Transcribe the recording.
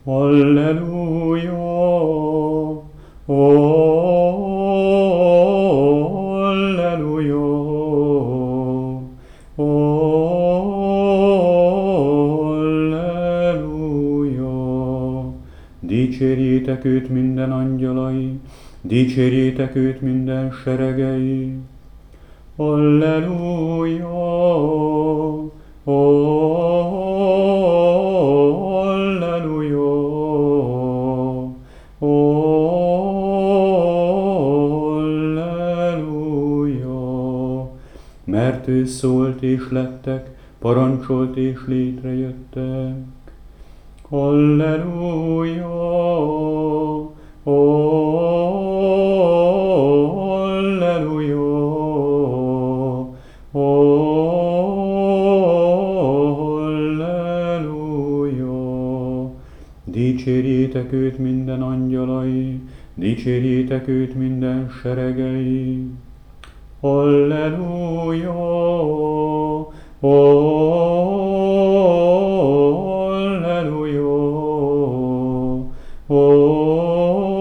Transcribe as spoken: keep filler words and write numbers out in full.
Halleluja! Halleluja! Halleluja! Dicsérjétek őt minden angyalai, dicsérjétek őt minden seregei. Halleluja! Halleluja! Halleluja! Mert ő szólt és lettek, parancsolt és létrejöttek. Halleluja! Halleluja! Halleluja! Dicsérjétek őt minden angyalai, dicsérjétek őt minden seregei. Halleluja! Halleluja! Halleluja!